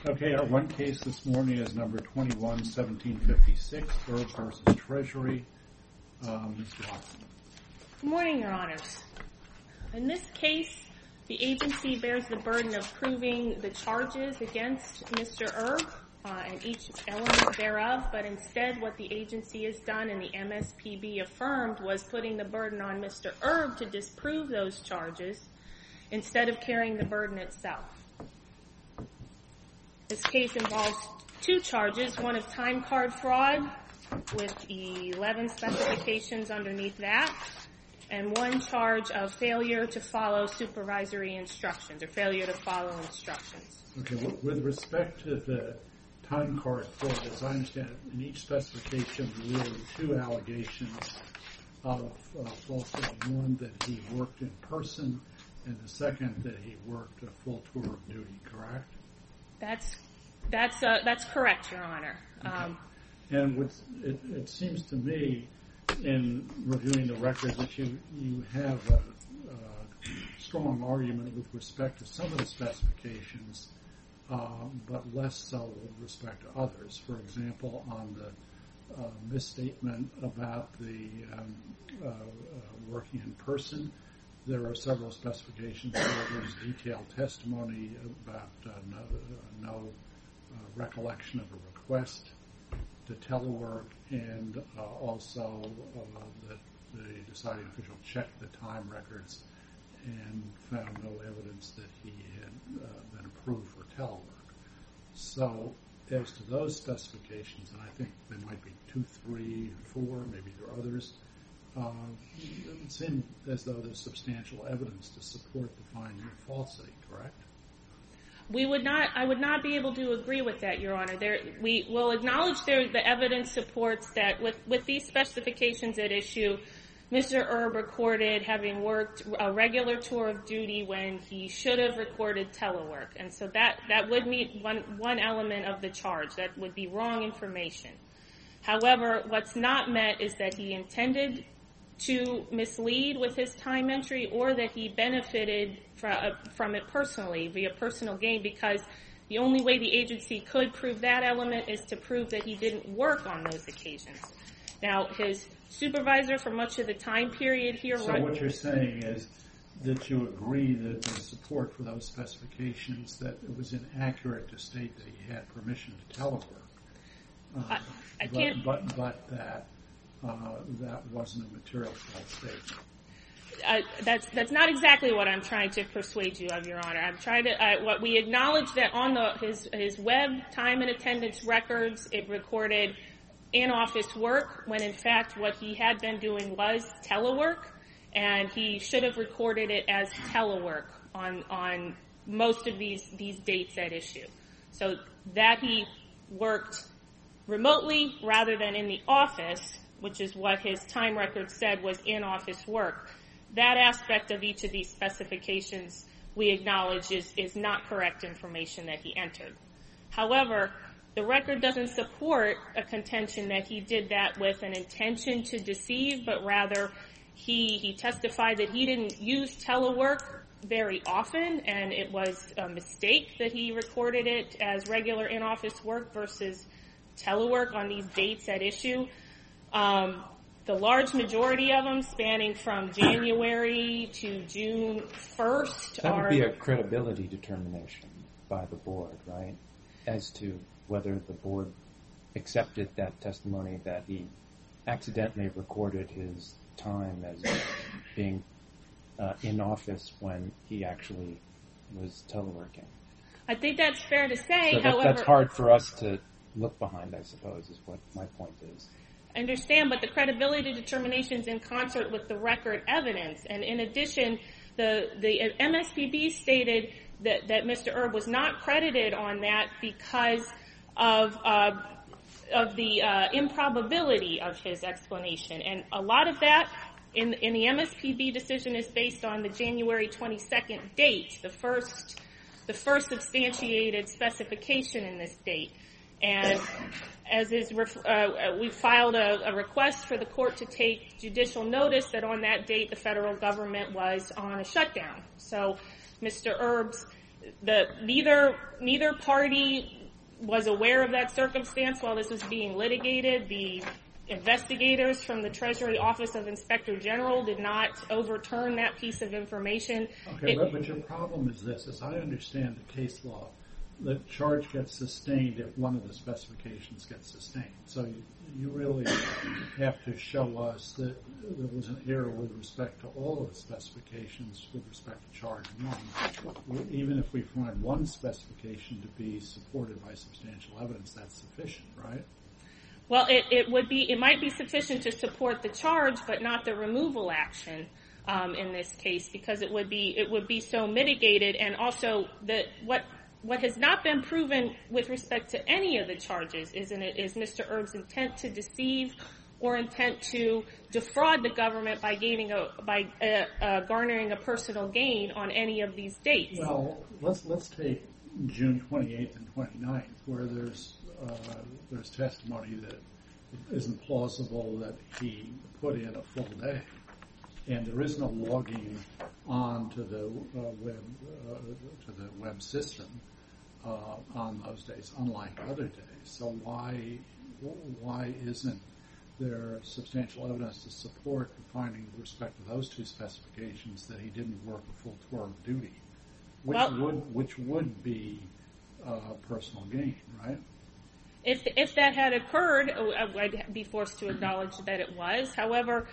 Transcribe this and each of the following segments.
Okay, our one case this morning is number 21-1756, Erb versus Treasury. Mr. Hoffman. Good morning, Your Honors. In this case, the agency bears the burden of proving the charges against Mr. Erb and each element thereof, but instead what the agency has done and the MSPB affirmed was putting the burden on Mr. Erb to disprove those charges instead of carrying the burden itself. This case involves two charges, one of time card fraud with 11 specifications underneath that, and one charge of failure to follow supervisory instructions or failure to follow instructions. Okay, with respect to the time card fraud, as I understand it, in each specification there were two allegations of falsity. One, that he worked in person, and the second, that he worked a full tour of duty, correct? That's correct, Your Honor. Okay. And it seems to me, in reviewing the record, that you have a strong argument with respect to some of the specifications, but less so with respect to others. For example, on the misstatement about the working in person, there are several specifications where there's detailed testimony about no recollection of a request to telework, and also that the deciding official checked the time records and found no evidence that he had been approved for telework. So as to those specifications, and I think there might be 2, 3, 4, maybe there are others, it would seem as though there's substantial evidence to support the finding of falsity, correct? I would not be able to agree with that, Your Honor. We will acknowledge the evidence supports that with these specifications at issue, Mr. Erb recorded having worked a regular tour of duty when he should have recorded telework. And so that would meet one element of the charge. That would be wrong information. However, what's not met is that he intended to mislead with his time entry, or that he benefited from it personally via personal gain, because the only way the agency could prove that element is to prove that he didn't work on those occasions. Now, his supervisor for much of the time period here... So what you're saying is that you agree that there's support for those specifications, that it was inaccurate to state that he had permission to telework. I can't... But that wasn't a material false statement. That's not exactly what I'm trying to persuade you of, Your Honor. I'm trying to. What we acknowledge that on his web time and attendance records, it recorded in-office work, when in fact what he had been doing was telework, and he should have recorded it as telework on most of these dates at issue. So that he worked remotely rather than in the office, which is what his time record said was in-office work. That aspect of each of these specifications we acknowledge is not correct information that he entered. However, the record doesn't support a contention that he did that with an intention to deceive, but rather he testified that he didn't use telework very often, and it was a mistake that he recorded it as regular in-office work versus telework on these dates at issue. The large majority of them, spanning from January to June 1st, that would be a credibility determination by the board, right? As to whether the board accepted that testimony that he accidentally recorded his time as being in office when he actually was teleworking. I think that's fair to say. So however, that's hard for us to look behind, I suppose, is what my point is. I understand, but the credibility determination is in concert with the record evidence. And in addition, the MSPB stated that Mr. Erb was not credited on that because of the improbability of his explanation. And a lot of that in the MSPB decision is based on the January 22nd date, the first substantiated specification in this date. And as is, we filed a request for the court to take judicial notice that on that date the federal government was on a shutdown. So Mr. Erb's neither party was aware of that circumstance while this was being litigated. The investigators from the Treasury Office of Inspector General did not overturn that piece of information. Okay, but your problem is this. As I understand the case law, the charge gets sustained if one of the specifications gets sustained. So you really have to show us that there was an error with respect to all of the specifications with respect to charge one. Even if we find one specification to be supported by substantial evidence, that's sufficient, right? Well, it might be sufficient to support the charge, but not the removal action in this case, because it would be so mitigated, and also what has not been proven with respect to any of the charges is Mr. Erb's intent to deceive or intent to defraud the government by garnering a personal gain on any of these dates. Well, let's take June 28th and 29th, where there's testimony that isn't plausible that he put in a full day, and there is no logging on to the web system on those days, unlike other days. So why isn't there substantial evidence to support the finding with respect to those two specifications that he didn't work a full tour of duty, which would be personal gain, right? If that had occurred, I'd be forced to acknowledge that it was. However,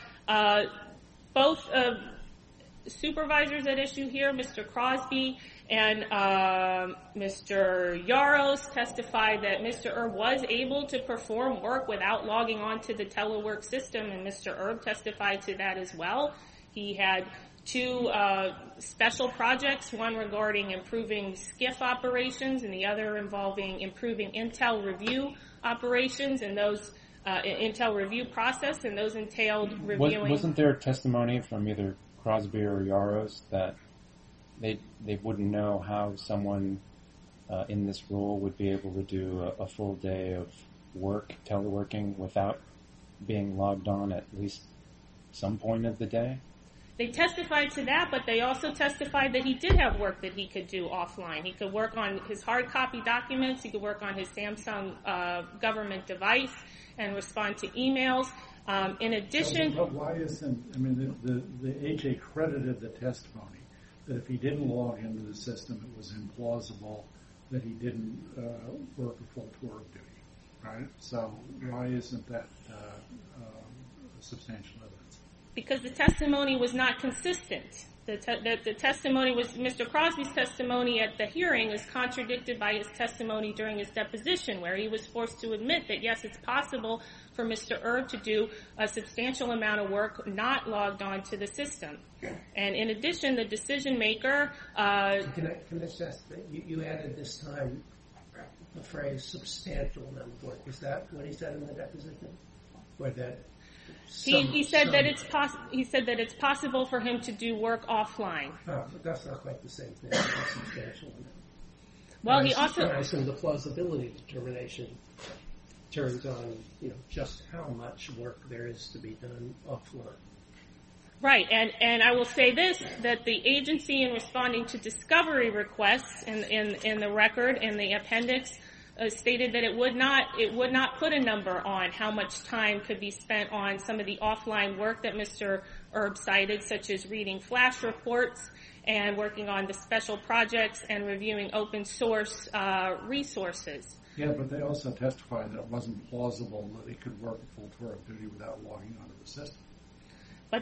both supervisors at issue here, Mr. Crosby and Mr. Yaros, testified that Mr. Erb was able to perform work without logging on to the telework system, and Mr. Erb testified to that as well. He had two special projects, one regarding improving SCIF operations and the other involving improving Intel review operations and those Intel review process, and those entailed reviewing. Wasn't there testimony from either Crosby or Yaros that they wouldn't know how someone in this role would be able to do a full day of work, teleworking, without being logged on at least some point of the day? They testified to that, but they also testified that he did have work that he could do offline. He could work on his hard copy documents. He could work on his Samsung government device and respond to emails. In addition... But why isn't... I mean, the AJ credited the testimony that if he didn't log into the system, it was implausible that he didn't work a full tour of duty, right? So why isn't that substantial evidence? Because the testimony was not consistent. The testimony was, Mr. Crosby's testimony at the hearing is contradicted by his testimony during his deposition, where he was forced to admit that, yes, it's possible for Mr. Erb to do a substantial amount of work not logged on to the system. And in addition, the decision maker... Can I just ask, you added this time the phrase substantial amount of work. Is that what he said in the deposition? Or that... He said that it's possible for him to do work offline. Oh, but that's not quite the same thing. That's substantial amount. Well, he also... I assume the plausibility determination turns on, just how much work there is to be done offline. Right, and I will say this, that the agency, in responding to discovery requests in the record, in the appendix, stated that it would not put a number on how much time could be spent on some of the offline work that Mr. Erb cited, such as reading flash reports and working on the special projects and reviewing open source resources. Yeah, but they also testified that it wasn't plausible that he could work a full tour of duty without logging onto the system. But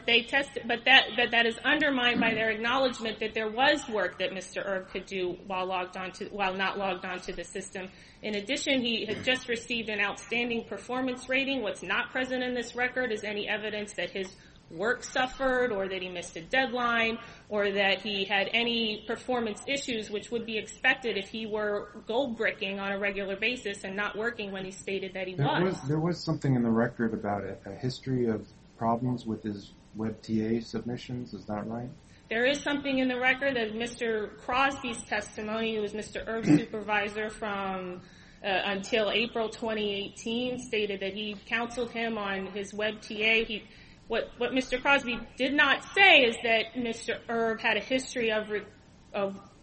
that is undermined by their acknowledgement that there was work that Mr. Erb could do while not logged onto the system. In addition, he had just received an outstanding performance rating. What's not present in this record is any evidence that his work suffered, or that he missed a deadline, or that he had any performance issues, which would be expected if he were gold bricking on a regular basis and not working when he stated that he was. There was something in the record about a history of problems with his WebTA submissions, is that right? There is something in the record that Mr. Crosby's testimony, who was Mr. Erb's supervisor from until April 2018, stated that he counseled him on his WebTA. What Mr. Crosby did not say is that Mr. Erb had a history of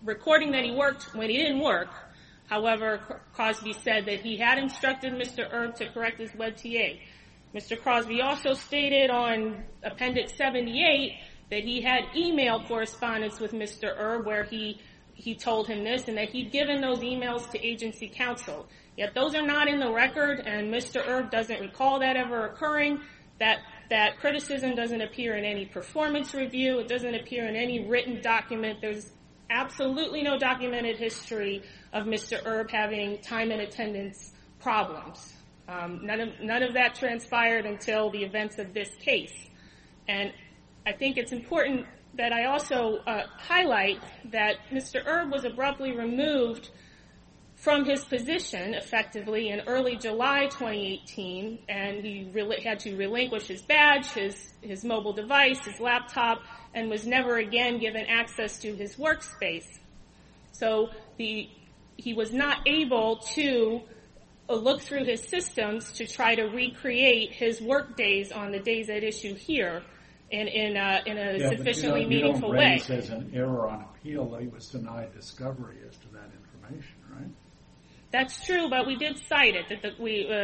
recording that he worked when he didn't work. However, Crosby said that he had instructed Mr. Erb to correct his WebTA. Mr. Crosby also stated on Appendix 78 that he had email correspondence with Mr. Erb where he told him this and that he'd given those emails to agency counsel. Yet those are not in the record, and Mr. Erb doesn't recall that ever occurring. That criticism doesn't appear in any performance review. It doesn't appear in any written document. There's absolutely no documented history of Mr. Erb having time and attendance problems. None of that transpired until the events of this case. And I think it's important that I also highlight that Mr. Erb was abruptly removed from his position, effectively, in early July 2018, and he had to relinquish his badge, his mobile device, his laptop, and was never again given access to his workspace. So he was not able to look through his systems to try to recreate his work days on the days at issue here in a sufficiently meaningful way. You don't raise as an error on appeal that he was denied discovery as to that information, right? That's true, but we did cite it, that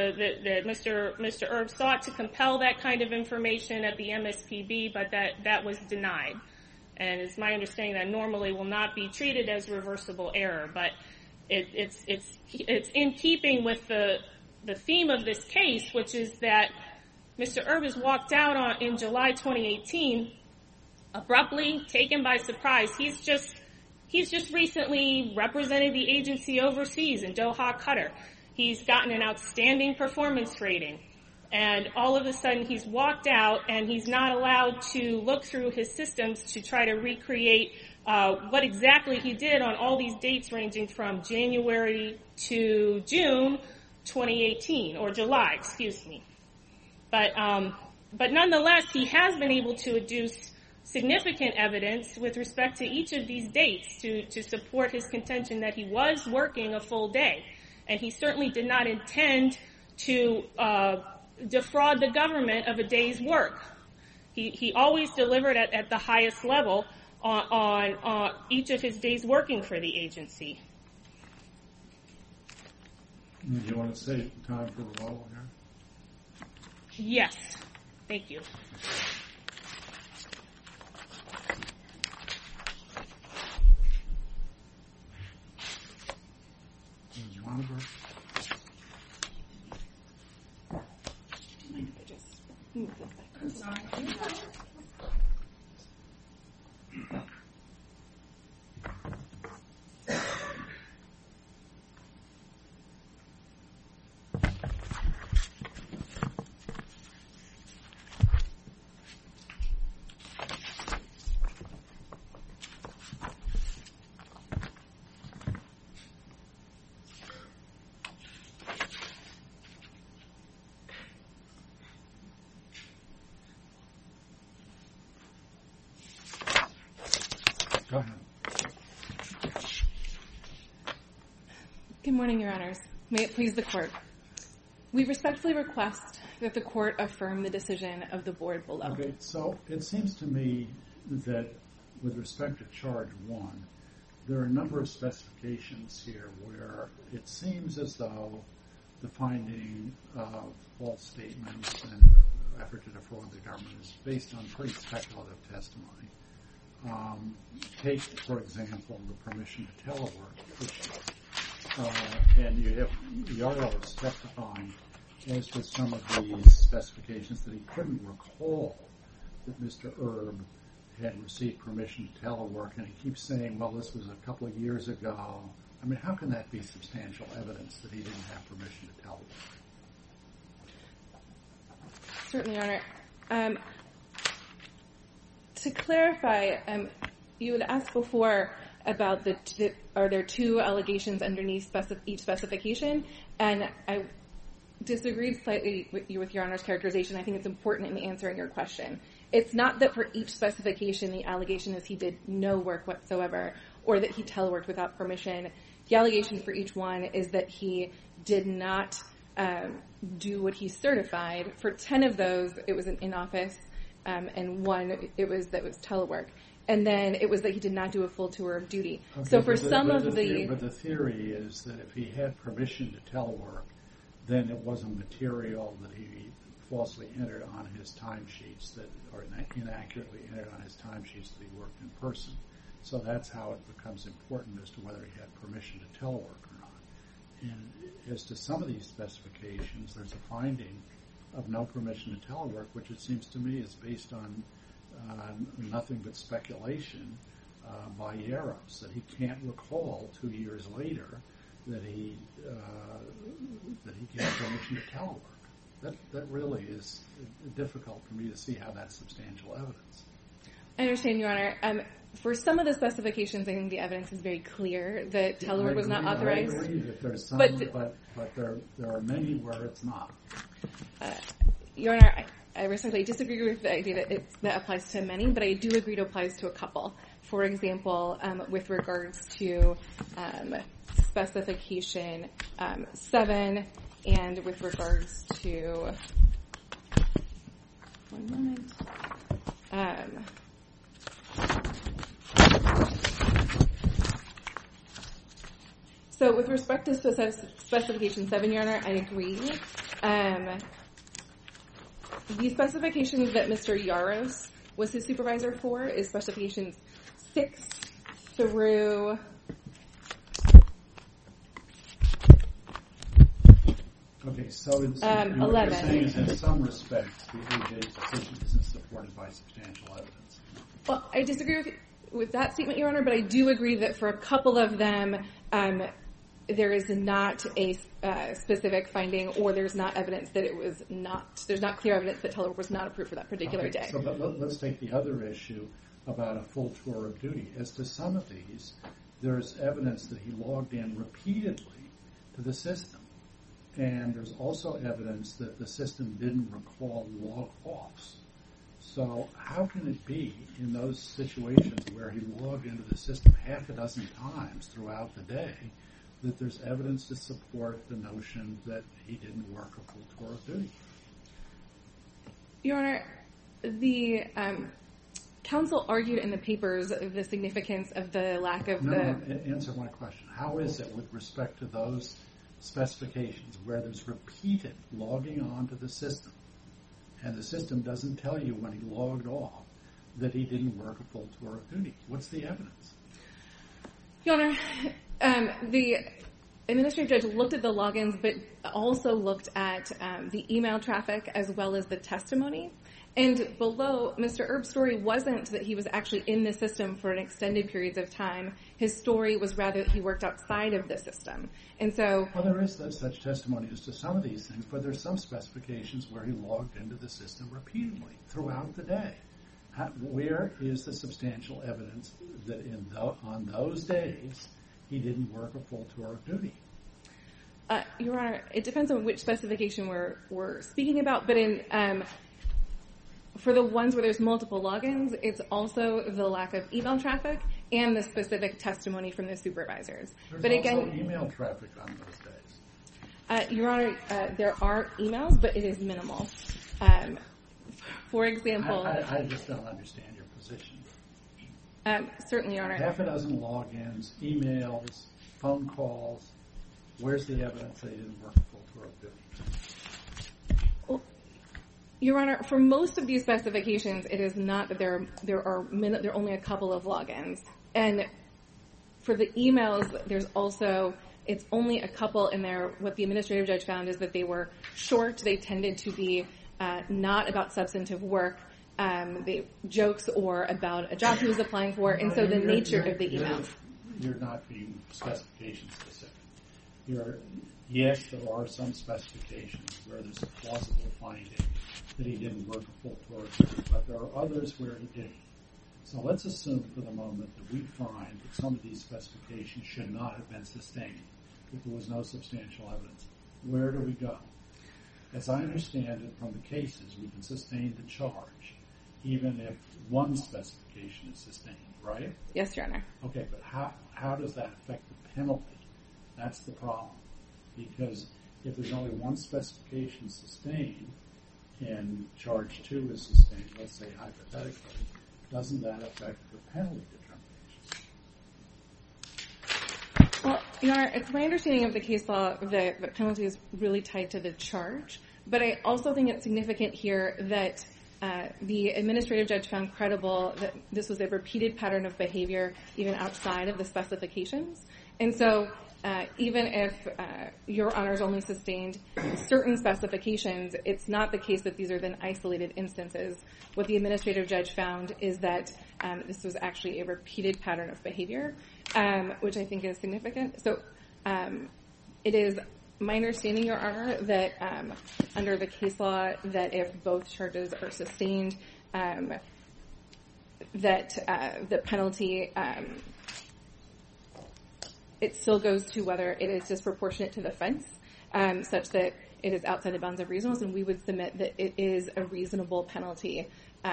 Mr. Erb sought to compel that kind of information at the MSPB, but that was denied. And it's my understanding that normally will not be treated as reversible error, but it's in keeping with the theme of this case, which is that Mr. Erb has walked out in July 2018, abruptly, taken by surprise. He's just recently represented the agency overseas in Doha, Qatar. He's gotten an outstanding performance rating. And all of a sudden he's walked out and he's not allowed to look through his systems to try to recreate what exactly he did on all these dates ranging from January to June 2018, or July, excuse me. But nonetheless, he has been able to adduce significant evidence with respect to each of these dates to support his contention that he was working a full day. And he certainly did not intend to defraud the government of a day's work. He always delivered at the highest level on each of his days working for the agency. Do you want to save time for rebuttal here? Yes. Thank you. Johannesburg? Go ahead. Good morning, Your Honors. May it please the Court. We respectfully request that the Court affirm the decision of the Board below. Okay, so it seems to me that with respect to Charge 1, there are a number of specifications here where it seems as though the finding of false statements and effort to defraud the government is based on pretty speculative testimony. Take, for example, the permission to telework issue. And you have Yarrows testifying as to some of these specifications that he couldn't recall that Mr. Erb had received permission to telework, and he keeps saying, well, this was a couple of years ago. I mean, how can that be substantial evidence that he didn't have permission to telework? Certainly, Your Honor. To clarify, you had asked before about are there two allegations underneath each specification, and I disagreed slightly with Your Honor's characterization. I think it's important in answering your question. It's not that for each specification the allegation is he did no work whatsoever or that he teleworked without permission. The allegation for each one is that he did not do what he certified. For 10 of those, it was an in-office, and one, it was telework. and then it was that he did not do a full tour of duty. Okay, So for But the theory is that if he had permission to telework, then it wasn't material that he falsely entered on his timesheets or inaccurately entered on his timesheets that he worked in person. So that's how it becomes important as to whether he had permission to telework or not. And as to some of these specifications, there's a finding of no permission to telework, which it seems to me is based on nothing but speculation by Yaros, that he can't recall 2 years later that he gave permission to telework. That really is difficult for me to see how that's substantial evidence. I understand, Your Honor. For some of the specifications, I think the evidence is very clear that telework was not authorized. I agree that there's some, but there are many where it's not. Your Honor, I respectfully disagree with the idea that that applies to many, but I do agree it applies to a couple. For example, with regards to specification 7, and with regards to so with respect to specification 7, Your Honor, I agree. The specifications that Mr. Yaros was his supervisor for is specifications 6 through... Okay, so what 11. you're saying is in some respects the AJ's decision isn't supported by substantial evidence. Well, I disagree with that statement, Your Honor, but I do agree that for a couple of them, there is not a specific finding, or there's not evidence that it was not. There's not clear evidence that telework was not approved for that particular day. So let's take the other issue about a full tour of duty. As to some of these, there's evidence that he logged in repeatedly to the system, and there's also evidence that the system didn't recall log-offs. So how can it be in those situations where he logged into the system half a dozen times throughout the day that there's evidence to support the notion that he didn't work a full tour of duty? Your Honor, the counsel argued in the papers the significance of the lack of Answer my question. How is it with respect to those specifications where there's repeated logging onto the system and the system doesn't tell you when he logged off that he didn't work a full tour of duty? What's the evidence? Your Honor, the administrative judge looked at the logins, but also looked at the email traffic as well as the testimony. And below, Mr. Erb's story wasn't that he was actually in the system for an extended periods of time. His story was rather that he worked outside of the system. And so... Well, there is such testimony as to some of these things, but there's some specifications where he logged into the system repeatedly throughout the day. Where is the substantial evidence that on those days he didn't work a full tour of duty? Your Honor, it depends on which specification we're speaking about, but for the ones where there's multiple logins, it's also the lack of email traffic and the specific testimony from the supervisors. There's also email traffic on those days. Your Honor, there are emails, but it is minimal. For example... I just don't understand your position. Certainly, Your Honor. Half a dozen logins, emails, phone calls. Where's the evidence that he didn't work a full tour of duty? Well, Your Honor, for most of these specifications, it is not that there are only a couple of logins. And for the emails, there's also... It's only a couple in there. What the administrative judge found is that they were short. They tended to be not about substantive work, jokes or about a job he was applying for, and so the nature of the emails. You're not being specification specific. Yes, there are some specifications where there's a plausible finding that he didn't work a full tour of duty, but there are others where he didn't. So let's assume for the moment that we find that some of these specifications should not have been sustained if there was no substantial evidence. Where do we go? As I understand it from the cases, we can sustain the charge even if one specification is sustained, right? Yes, Your Honor. Okay, but how does that affect the penalty? That's the problem. Because if there's only one specification sustained and charge 2 is sustained, let's say hypothetically, doesn't that affect the penalty determination? Well, Your Honor, it's my understanding of the case law that the penalty is really tied to the charge, but I also think it's significant here that the administrative judge found credible that this was a repeated pattern of behavior even outside of the specifications. And so even if Your Honor's only sustained certain specifications, it's not the case that these are then isolated instances. What the administrative judge found is that this was actually a repeated pattern of behavior, which I think is significant. So it is my understanding, Your Honor, that under the case law, that if both charges are sustained, that the penalty, it still goes to whether it is disproportionate to the offense, such that it is outside the bounds of reasonableness, and we would submit that it is a reasonable penalty,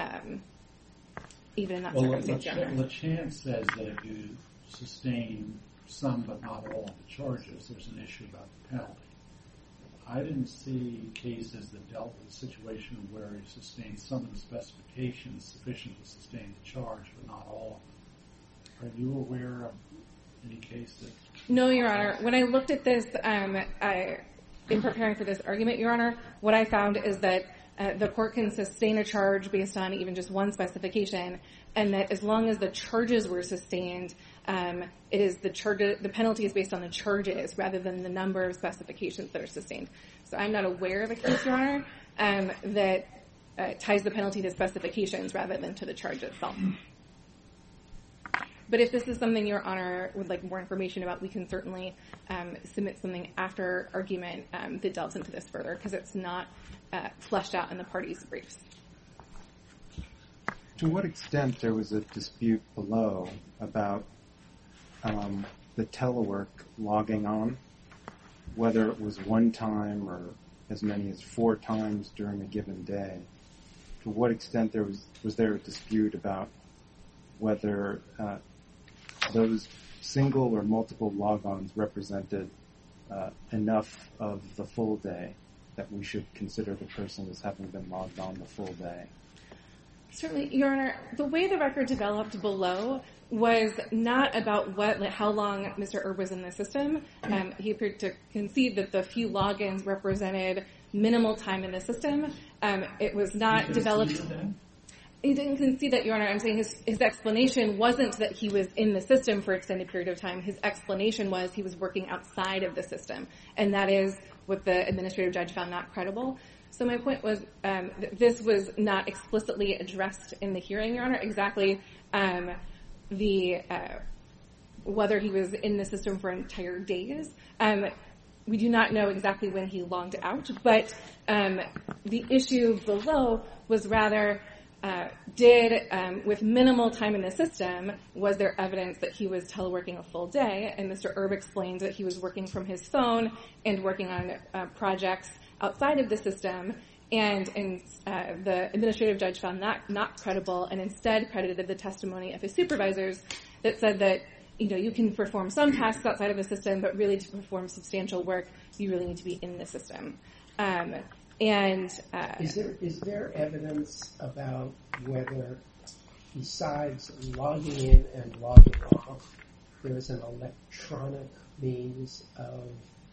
even in that circumstance, Your Honor. LeChance says that if you sustain some but not all of the charges, there's an issue about the penalty. I didn't see cases that dealt with a situation where you sustained some of the specifications sufficient to sustain the charge, but not all of them. Are you aware of any case that... No, Your Honor. When I looked at this in preparing for this argument, Your Honor, what I found is that the court can sustain a charge based on even just one specification, and that as long as the charges were sustained, it is the penalty is based on the charges rather than the number of specifications that are sustained. So I'm not aware of a case, Your Honor, that ties the penalty to specifications rather than to the charge itself. But if this is something Your Honor would like more information about, we can certainly submit something after argument that delves into this further, because it's not fleshed out in the parties' briefs. To what extent there was a dispute below about the telework logging on, whether it was one time or as many as 4 times during a given day? To what extent was there a dispute about whether those single or multiple log-ons represented enough of the full day that we should consider the person as having been logged on the full day? Certainly, Your Honor. The way the record developed below was not about how long Mr. Erb was in the system. He appeared to concede that the few logins represented minimal time in the system. It was not developed... He didn't concede that, Your Honor. I'm saying his explanation wasn't that he was in the system for an extended period of time. His explanation was he was working outside of the system, and that is what the administrative judge found not credible. So my point was this was not explicitly addressed in the hearing, Your Honor, exactly whether he was in the system for entire days. We do not know exactly when he logged out, but the issue below was rather... with minimal time in the system, was there evidence that he was teleworking a full day? And Mr. Erb explained that he was working from his phone and working on projects outside of the system, and the administrative judge found that not credible, and instead credited the testimony of his supervisors that said that you can perform some tasks outside of the system, but really to perform substantial work, you really need to be in the system. Is there evidence about whether, besides logging in and logging off, there is an electronic means of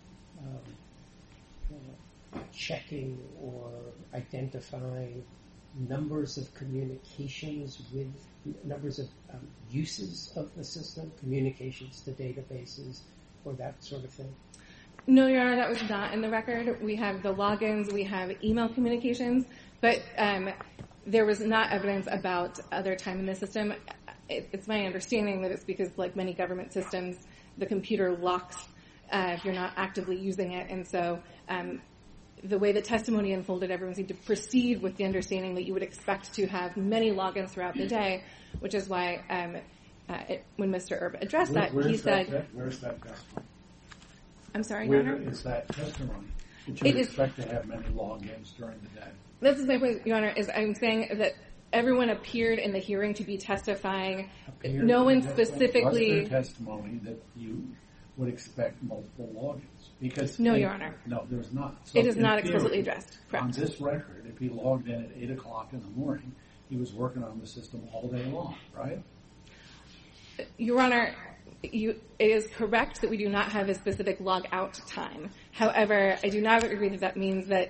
checking or identifying numbers of communications with numbers of uses of the system, communications to databases, or that sort of thing? No, Your Honor, that was not in the record. We have the logins, we have email communications, but there was not evidence about other time in the system. It's my understanding that it's because, like many government systems, the computer locks if you're not actively using it, and so the way the testimony unfolded, everyone seemed to proceed with the understanding that you would expect to have many logins throughout the day, which is why when Mr. Erb addressed he said... Where's that testimony? I'm sorry, Your Honor? Where is that testimony? Did you expect to have many logins during the day? This is my point, Your Honor, is I'm saying that everyone appeared in the hearing to be testifying. No one specifically... Was there testimony that you would expect multiple logins? Because no, Your Honor. No, there's not. So it is not explicitly addressed. Correct. On this record, if he logged in at 8 o'clock in the morning, he was working on the system all day long, right? Your Honor, it is correct that we do not have a specific log out time. However, I do not agree that that means that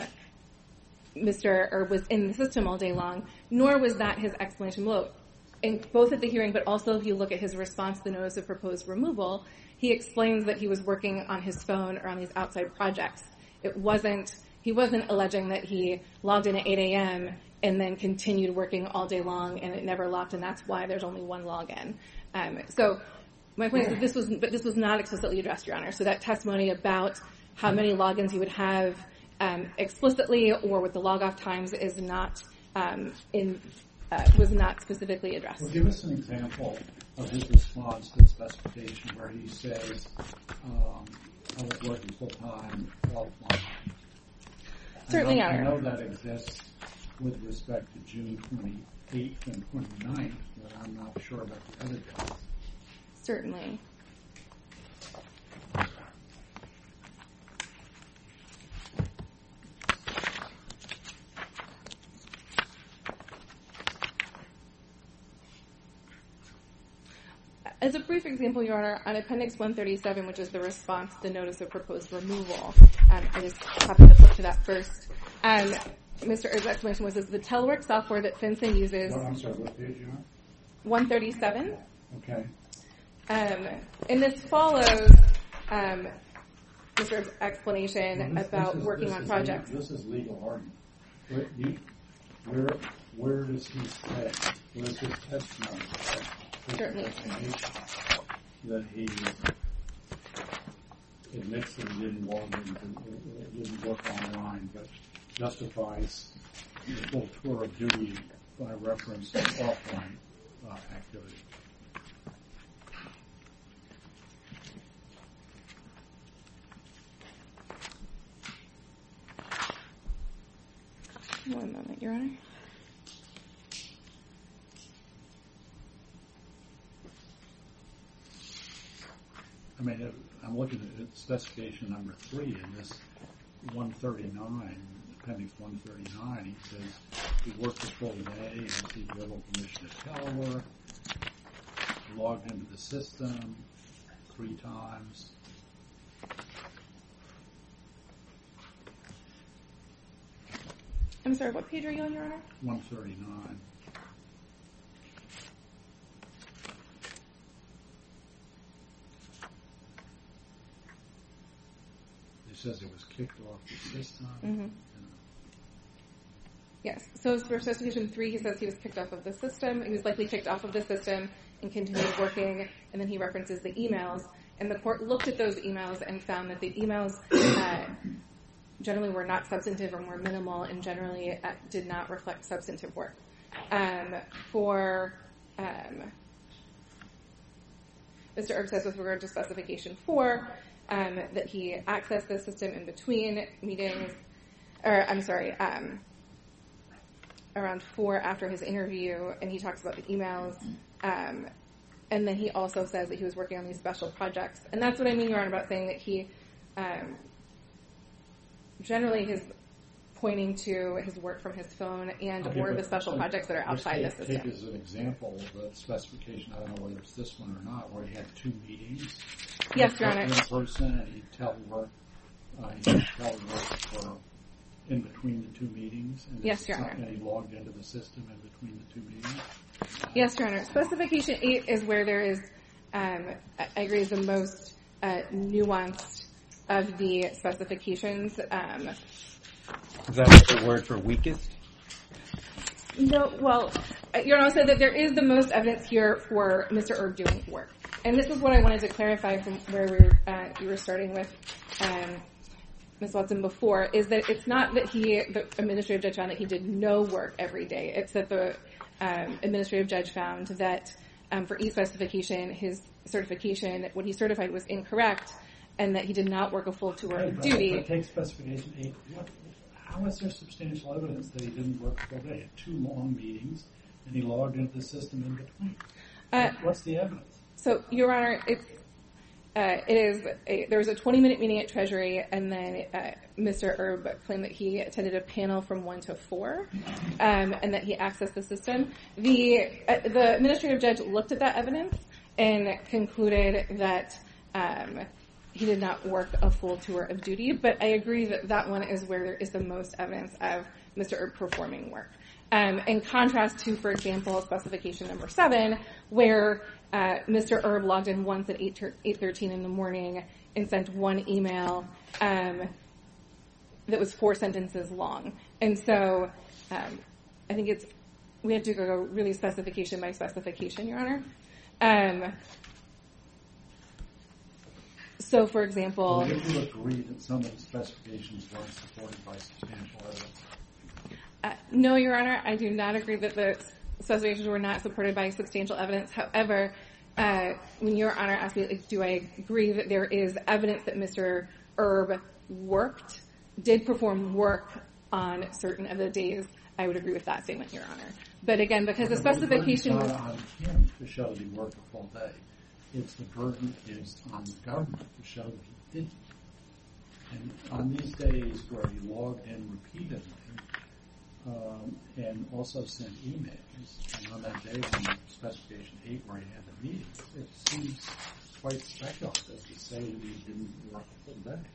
Mr. Erb was in the system all day long, nor was that his explanation below. Both at the hearing, but also if you look at his response to the notice of proposed removal, he explains that he was working on his phone or on these outside projects. He wasn't alleging that he logged in at 8 a.m. and then continued working all day long and it never locked, and that's why there's only one login. So my point is that this was not explicitly addressed, Your Honor. So that testimony about how many logins you would have explicitly or with the log-off times is not was not specifically addressed. Well, give us an example of his response to the specification where he says, I was working full-time offline. Certainly, Your Honor. I know that exists with respect to June 28th and 29th, but I'm not sure about the other days. Certainly. As a brief example, Your Honor, on Appendix 137, which is the response to the notice of proposed removal, I just happened to flip to that first. Mr. Erb's explanation was the telework software that FinCEN uses. Oh, I'm sorry, what page are you on? 137. Okay. And this follows Mr. Erb's explanation about working on projects. This is legal argument. Where does he say, where does his testimony say? Certainly. That he admits that he didn't log in, didn't work online, but justifies the full tour of duty by reference to offline activity. One moment, Your Honor. I mean, I'm looking at specification number 3 in this 139, appendix 139. He says he worked a full day and received verbal permission to telework, logged into the system 3 times. I'm sorry, what page are you on, Your Honor? 139. It says it was kicked off the system. Mm-hmm. Yes. So for specification 3, he says he was kicked off of the system. He was likely kicked off of the system and continued working, and then he references the emails. And the court looked at those emails and found that the emails generally were not substantive or more minimal and generally did not reflect substantive work. For Mr. Erb says with regard to specification 4 that he accessed the system in between meetings, around 4 after his interview, and he talks about the emails. And then he also says that he was working on these special projects. And that's what I mean, Your Honor, about saying that he generally is pointing to his work from his phone and or the special projects that are outside the system. Take as an example the specification, I don't know whether it's this one or not, where he had 2 meetings. Yes, Your Honor. In person, and he'd telework for in between the 2 meetings. And yes, Your Honor. And he logged into the system in between the 2 meetings. Yes, Your Honor. Specification 8 is where there is, I agree, is the most nuanced of the specifications. Is that the word for weakest? No, well, Your Honor said that there is the most evidence here for Mr. Erb doing work. And this is what I wanted to clarify from where you were starting with Ms. Watson before, is that it's not that the administrative judge found that he did no work every day. It's that the administrative judge found that for each specification, his certification, what he certified was incorrect, and that he did not work a full tour of duty. But take specification 8. How is there substantial evidence that he didn't work a full day? He had 2 long meetings, and he logged into the system in between. What's the evidence? So, Your Honor, there was a 20-minute meeting at Treasury, and then Mr. Erb claimed that he attended a panel from 1 to 4, and that he accessed the system. The administrative judge looked at that evidence and concluded that he did not work a full tour of duty, but I agree that that one is where there is the most evidence of Mr. Erb performing work. In contrast to, for example, specification number 7, where Mr. Erb logged in once at 8:13 in the morning and sent one email that was 4 sentences long. And so I think we have to go really specification by specification, Your Honor. So, for example... Well, would you agree that some of the specifications weren't supported by substantial evidence? No, Your Honor, I do not agree that the specifications were not supported by substantial evidence. However, when Your Honor asked me, do I agree that there is evidence that Mr. Erb did perform work on certain of the days, I would agree with that statement, Your Honor. But again, because the specification was... It's not on him to show that he worked a full day. It's the burden is on the government to show that he didn't. And on these days where he logged in repeatedly, and also sent emails, and on that day when specification 8 where he had the meetings, it seems quite speculative to say that he didn't work a full day.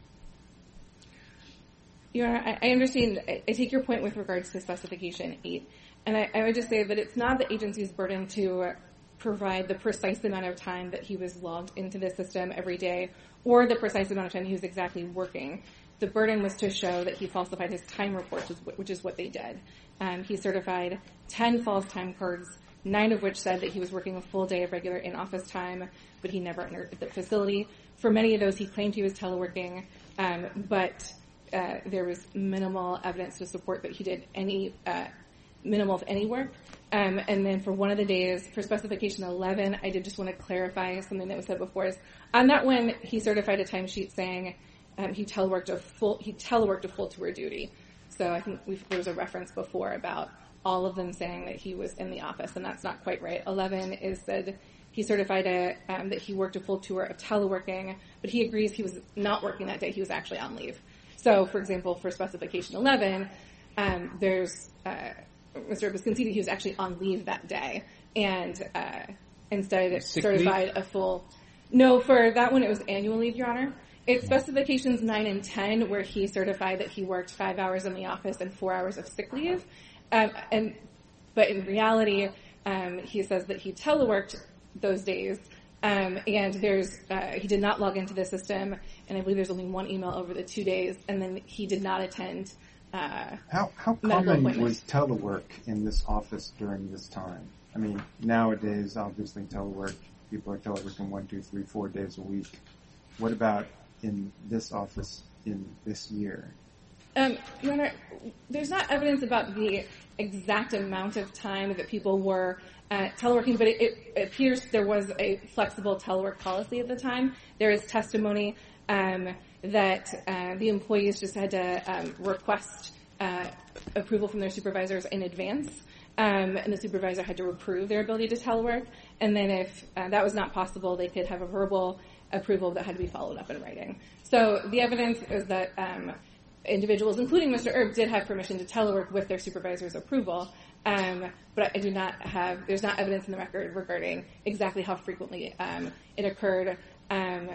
Your Honor, I understand. I take your point with regards to specification 8, and I would just say that it's not the agency's burden to provide the precise amount of time that he was logged into the system every day, or the precise amount of time he was exactly working. The burden was to show that he falsified his time reports, which is what they did. He certified 10 false time cards, 9 of which said that he was working a full day of regular in-office time, but he never entered the facility. For many of those, he claimed he was teleworking, but there was minimal evidence to support that he did any minimal of any work. And then for one of the days, for specification 11, I did just want to clarify something that was said before. On that one, he certified a timesheet saying he teleworked a full tour duty. So I think there was a reference before about all of them saying that he was in the office, and that's not quite right. 11 is that he certified that he worked a full tour of teleworking, but he agrees he was not working that day. He was actually on leave. So, for example, for specification 11, there's Mr. Erb conceded he was actually on leave that day, and instead certified a full... No, for that one it was annual leave, Your Honor. It's specifications 9 and 10 where he certified that he worked 5 hours in the office and 4 hours of sick leave. But in reality, he says that he teleworked those days, and he did not log into the system, and I believe there's only one email over the 2 days, and then he did not attend How common was telework in this office during this time? I mean, nowadays, obviously, people are teleworking 1, 2, 3, 4 days a week. What about in this office in this year? Your Honor, there's not evidence about the exact amount of time that people were teleworking, but it appears there was a flexible telework policy at the time. There is testimony that the employees just had to request approval from their supervisors in advance, and the supervisor had to approve their ability to telework. And then if that was not possible, they could have a verbal approval that had to be followed up in writing. So the evidence is that individuals, including Mr. Erb, did have permission to telework with their supervisor's approval, but there's not evidence in the record regarding exactly how frequently it occurred. I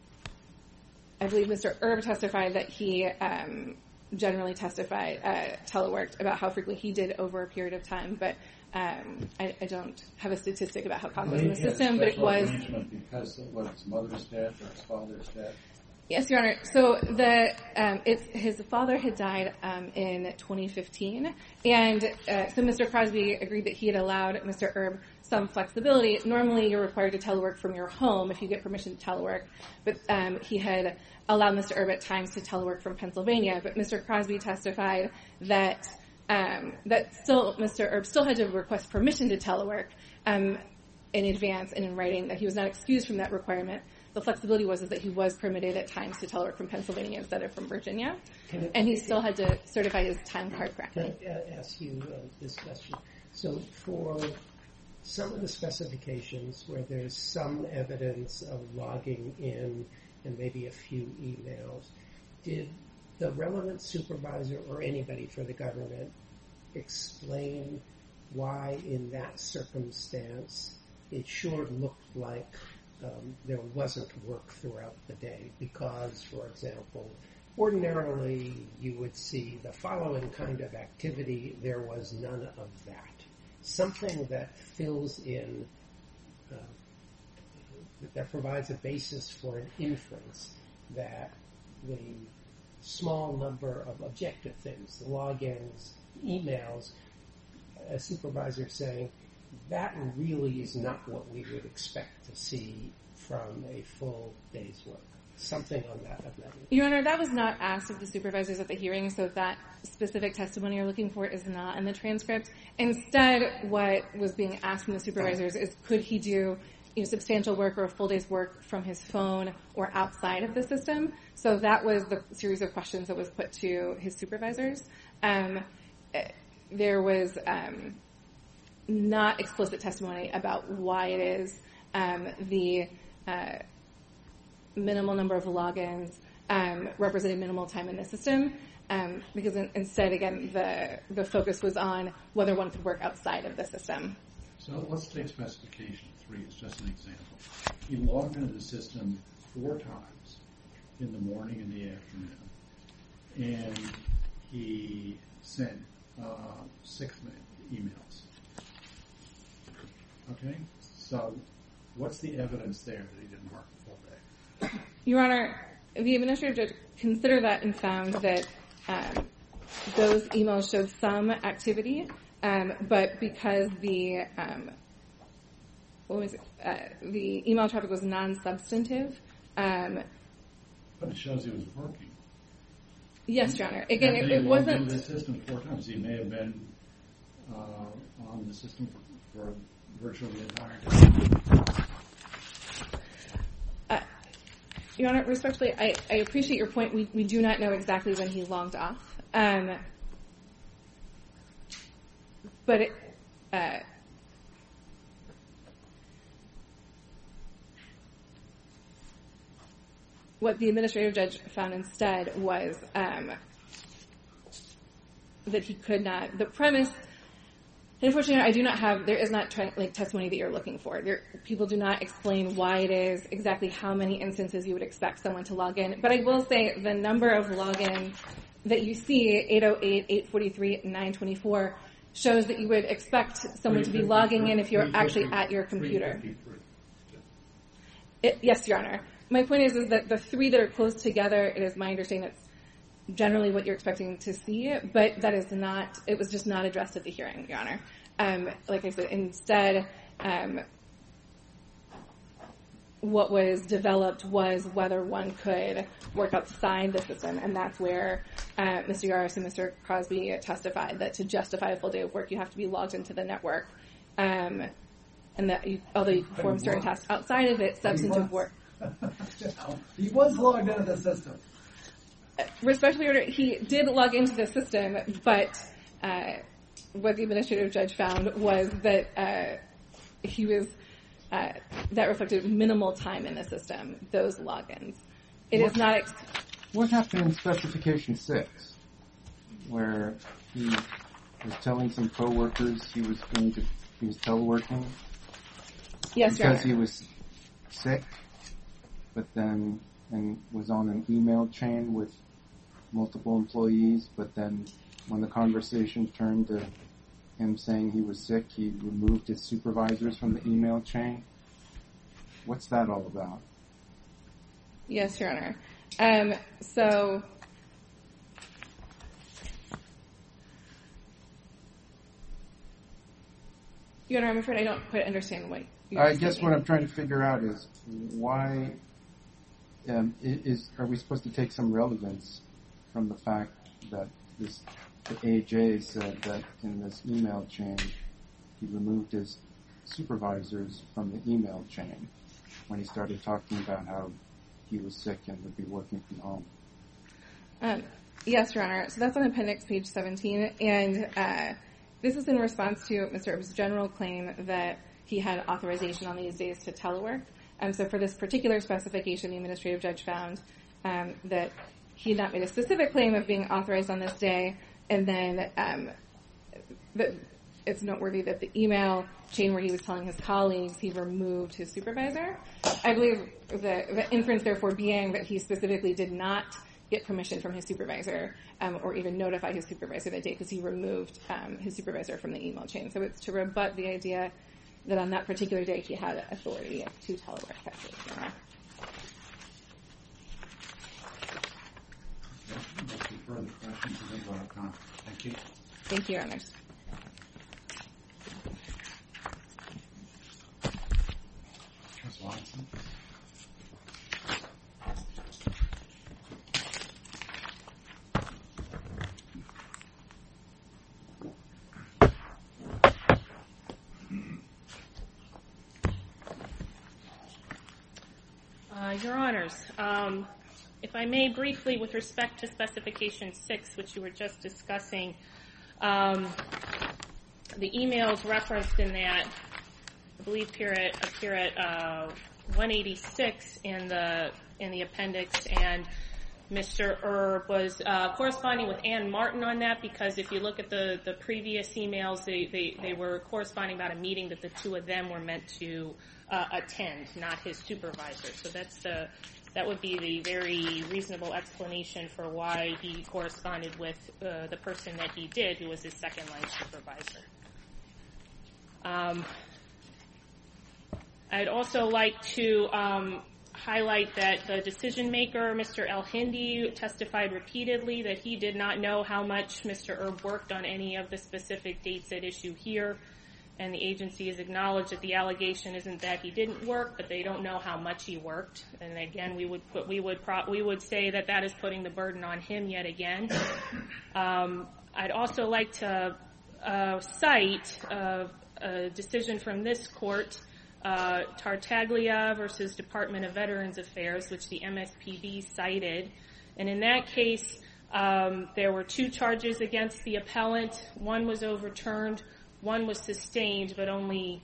believe Mr. Erb testified that he generally teleworked about how frequently he did over a period of time, but I don't have a statistic about how common it was in the system, but it was... Because it was his mother's death or his father's death? Yes, Your Honor. So his father had died in 2015, and so Mr. Crosby agreed that he had allowed Mr. Erb some flexibility. Normally, you're required to telework from your home if you get permission to telework, but he had allowed Mr. Erb at times to telework from Pennsylvania. But Mr. Crosby testified that still Mr. Erb still had to request permission to telework in advance and in writing, that he was not excused from that requirement. The flexibility was that he was permitted at times to telework from Pennsylvania instead of from Virginia, and he still had to certify his time card correctly. Can I ask you this question? So for some of the specifications where there's some evidence of logging in and maybe a few emails, did the relevant supervisor or anybody for the government explain why in that circumstance it sure looked like there wasn't work throughout the day? Because, for example, ordinarily you would see the following kind of activity, there was none of that. Something that fills in, that provides a basis for an inference that the small number of objective things, the logins, emails, a supervisor saying, that really is not what we would expect to see from a full day's work. Something on that level. Your Honor, that was not asked of the supervisors at the hearing, so that specific testimony you're looking for is not in the transcript. Instead, what was being asked from the supervisors is, could he do substantial work or a full day's work from his phone or outside of the system? So that was the series of questions that was put to his supervisors. There was not explicit testimony about why it is the minimal number of logins represented minimal time in the system, because instead, again, the focus was on whether one could work outside of the system. So let's take specification 3 as just an example. He logged into the system 4 times in the morning and the afternoon, and he sent 6 emails. Okay? So what's the evidence there that he didn't work the full day? Your Honor, the administrative judge considered that and found that those emails showed some activity, but because the email traffic was non-substantive. But it shows he was working. Yes, Your Honor. Again, it wasn't. He logged wasn't. into the system 4 times. He may have been on the system for virtually the entire day. Your Honor, respectfully, I appreciate your point. We do not know exactly when he logged off. But what the administrative judge found instead was that he could not. The premise, unfortunately, I do not have. There is not testimony that you're looking for. People do not explain why it is, exactly how many instances you would expect someone to log in. But I will say the number of logins that you see, 808, 843, 924, shows that you would expect someone to be logging in if you're actually at your computer. Yes, Your Honor. My point is that the 3 that are close together, it is my understanding that's generally what you're expecting to see, but that is not, it was just not addressed at the hearing, Your Honor. Like I said, instead, what was developed was whether one could work outside the system, and that's where Mr. Yaros and Mr. Crosby testified that to justify a full day of work, you have to be logged into the network, and that although you perform certain tasks outside of it, substantive work. He was logged into the system. Respectfully, he did log into the system, but what the administrative judge found was that he was that reflected minimal time in the system. Those logins. It is not. What happened in specification 6, where he was telling some coworkers he was teleworking? Yes, Your Honor. Because he was sick, but then and was on an email chain with multiple employees, but then when the conversation turned to him saying he was sick, he removed his supervisors from the email chain. What's that all about? Yes, Your Honor. So, Your Honor, I'm afraid I don't quite understand what you're saying. I guess what I'm trying to figure out is why are we supposed to take some relevance from the fact that the AJ said that in this email chain he removed his supervisors from the email chain when he started talking about how he was sick and would be working from home? Yes, Your Honor. So that's on appendix page 17, and this is in response to Mr. Erb's general claim that he had authorization on these days to telework. So for this particular specification, the administrative judge found that he had not made a specific claim of being authorized on this day, and then that it's noteworthy that the email chain where he was telling his colleagues he removed his supervisor. I believe the inference, therefore, being that he specifically did not get permission from his supervisor or even notify his supervisor that day because he removed his supervisor from the email chain. So it's to rebut the idea that on that particular day he had authority to telework. Further questions? Thank you. Thank you, Your Honors. Ms. Watson. Your Honors, if I may briefly, with respect to Specification 6, which you were just discussing, the emails referenced in that, I believe, appear at 186 in the appendix, and Mr. Erb was corresponding with Ann Martin on that, because if you look at the previous emails, they were corresponding about a meeting that the two of them were meant to attend, not his supervisor. So that would be the very reasonable explanation for why he corresponded with the person that he did, who was his second-line supervisor. I'd also like to highlight that the decision-maker, Mr. El-Hindi, testified repeatedly that he did not know how much Mr. Erb worked on any of the specific dates at issue here, and the agency has acknowledged that the allegation isn't that he didn't work, but they don't know how much he worked. And again, we would say that is putting the burden on him yet again. I'd also like to cite a decision from this court, Tartaglia versus Department of Veterans Affairs, which the MSPB cited. And in that case, there were two charges against the appellant. One was overturned. One was sustained, but a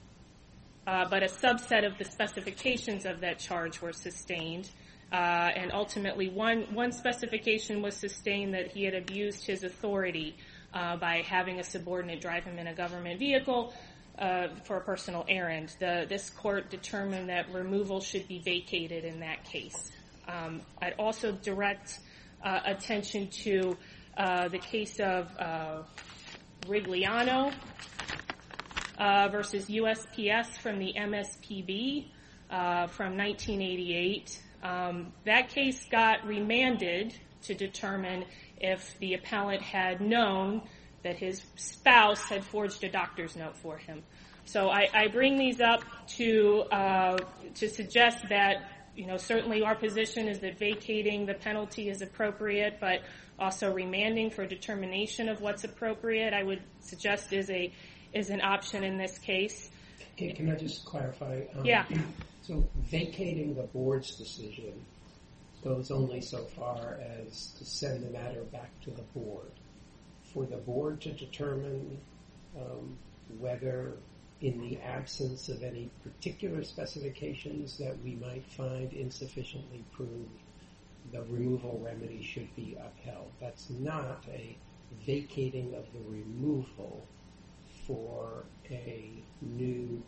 subset of the specifications of that charge were sustained. And ultimately, one specification was sustained, that he had abused his authority by having a subordinate drive him in a government vehicle for a personal errand. This court determined that removal should be vacated in that case. I'd also direct attention to the case of Rigliano versus USPS from the MSPB from 1988. That case got remanded to determine if the appellant had known that his spouse had forged a doctor's note for him. So I bring these up to suggest that, certainly our position is that vacating the penalty is appropriate, but also remanding for determination of what's appropriate, I would suggest is an option in this case. Can I just clarify? Yeah. So vacating the board's decision goes only so far as to send the matter back to the board. For the board to determine whether, in the absence of any particular specifications that we might find insufficiently proved, the removal remedy should be upheld. That's not a vacating of the removal for a new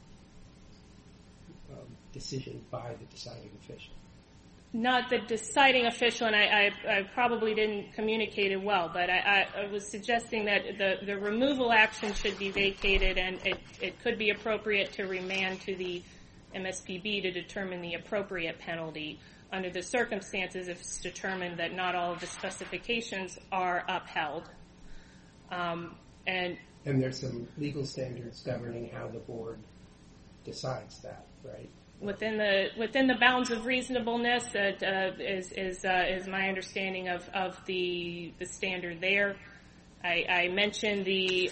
decision by the deciding official. Not the deciding official, and I probably didn't communicate it well, but I was suggesting that the removal action should be vacated, and it could be appropriate to remand to the MSPB to determine the appropriate penalty under the circumstances if it's determined that not all of the specifications are upheld. And there's some legal standards governing how the board decides that, right? Within the bounds of reasonableness, is my understanding of the standard there. I mentioned the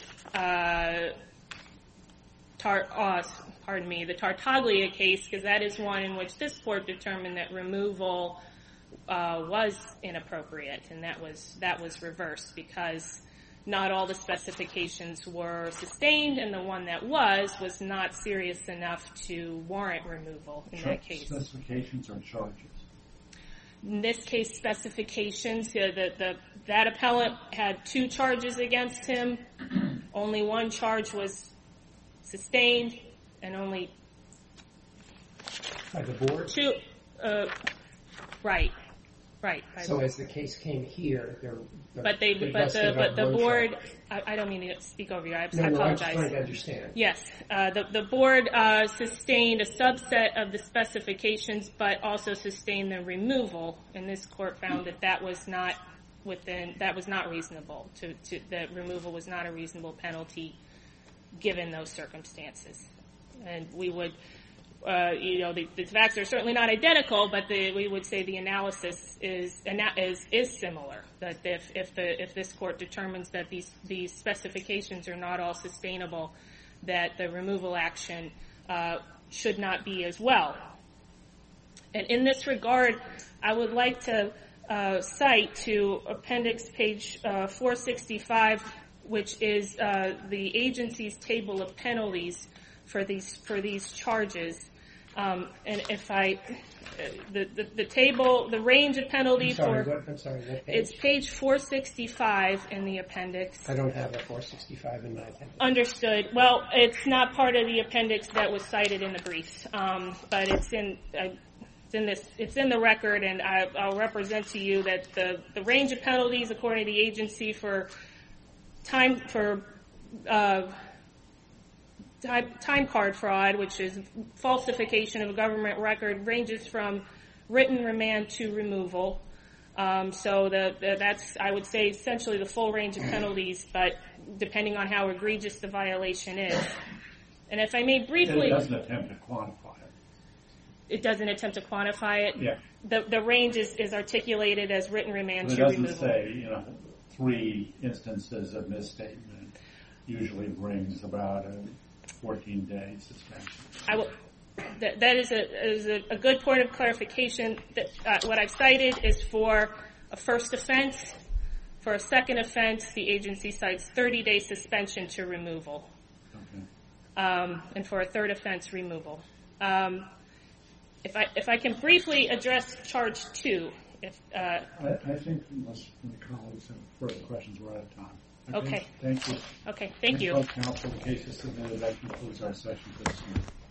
Tartaglia case, because that is one in which this court determined that removal was inappropriate, and that was reversed because not all the specifications were sustained, and the one that was not serious enough to warrant removal in that case. Specifications or charges? In this case, specifications, that appellant had 2 charges against him. Only 1 charge was sustained, and only By the board? 2, right. So as the case came here, But the board, I don't mean to speak over you, I apologize. No, I'm just trying to understand. Yes, the board sustained a subset of the specifications, but also sustained the removal, and this court found that was not reasonable. That removal was not a reasonable penalty given those circumstances, and we would. The facts are certainly not identical, but we would say the analysis is similar. That if this court determines that these specifications are not all sustainable, that the removal action should not be as well. And in this regard, I would like to cite to appendix page 465, which is the agency's table of penalties for these charges. And if the table, the range of penalty it's page 465 in the appendix. I don't have a 465 in my appendix. Understood. Well, it's not part of the appendix that was cited in the briefs, but it's in the record, and I'll represent to you that the range of penalties according to the agency for time card fraud, which is falsification of a government record, ranges from written remand to removal. So that's, I would say, essentially the full range of penalties, but depending on how egregious the violation is. And if I may briefly... It doesn't attempt to quantify it. It doesn't attempt to quantify it? Yeah. The range is articulated as written remand to removal. removal. It doesn't say, 3 instances of misstatement. Usually brings about a 14-day suspension. That is a good point of clarification. That what I've cited is for a first offense. For a second offense, the agency cites 30-day suspension to removal. Okay. And for a third offense, removal. If I can briefly address charge 2. I think unless my colleagues have further questions, we're out of time. Okay. Thank you. Okay, thank you. Thank you, counsel. The case is submitted. That concludes our session for this morning.